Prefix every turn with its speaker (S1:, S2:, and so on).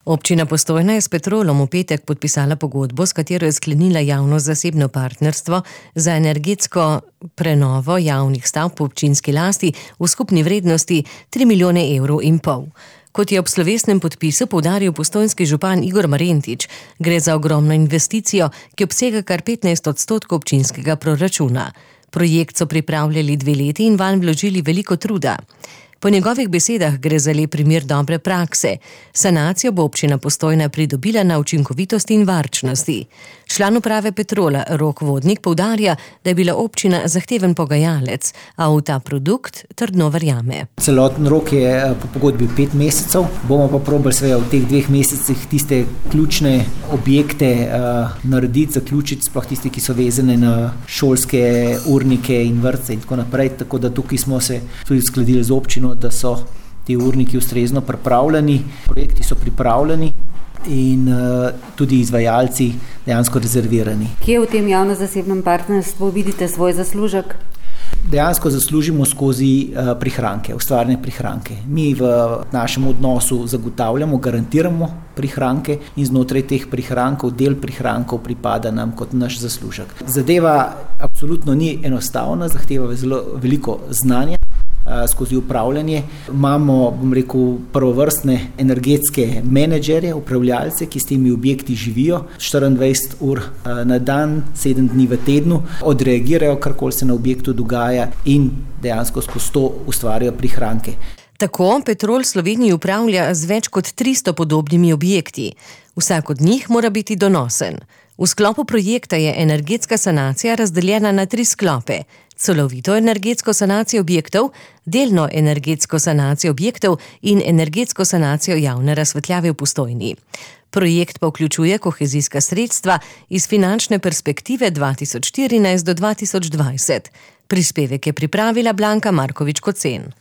S1: Občina Postojna je s Petrolom v petek podpisala pogodbo, s katero je sklenila javno-zasebno partnerstvo za energetsko prenovo javnih stavb v občinski lasti v skupni vrednosti 3,5 milijone evrov. Kot je ob slovesnem podpisu poudaril postojnski župan Igor Marentič, gre za ogromno investicijo, ki obsega kar 15% občinskega proračuna. Projekt so pripravljali 2 leti in vanj vložili veliko truda. Po njegovih besedah gre za lep primer dobre prakse. Sanacijo bo občina Postojna pridobila na učinkovitosti in varčnosti. Član uprave Petrola Rok Vodnik poudarja, da je bila občina zahteven pogajalec, a v ta produkt trdno verjame.
S2: Celoten rok je po pogodbi 5 mesecev, bomo pa probali seveda v teh 2 mesecih tiste ključne objekte narediti, zaključiti, sploh tiste, ki so vezane na šolske urnike in vrtce in tako naprej, tako da tukaj smo se tudi uskladili z občino, da so ti urniki ustrezno pripravljeni, projekti so pripravljeni in tudi izvajalci dejansko rezervirani.
S3: Kje v tem javno-zasebnem partnerstvu vidite svoj zaslužek?
S2: Dejansko zaslužimo skozi prihranke, ustvarjene prihranke. Mi v našem odnosu zagotavljamo, garantiramo prihranke in znotraj teh prihrankov, del prihrankov pripada nam kot naš zaslužek. Zadeva absolutno ni enostavna, zahteva zelo veliko znanja. Skozi upravljanje imamo, prvovrstne energetske menedžerje, upravljalce, ki s temi objekti živijo 24 ur na dan, 7 dni v tednu, odreagirajo, karkoli se na objektu dogaja in dejansko skozi to ustvarjajo prihranke.
S1: Tako Petrol Sloveniji upravlja z več kot 300 podobnimi objekti. Vsak od njih mora biti donosen. V sklopu projekta je energetska sanacija razdeljena na 3 sklope. Celovito energetsko sanacijo objektov, delno energetsko sanacijo objektov in energetsko sanacijo javne razsvetljave v Postojni. Projekt pa vključuje kohezijska sredstva iz finančne perspektive 2014 do 2020. Prispevek je pripravila Blanka Markovič-Kocen.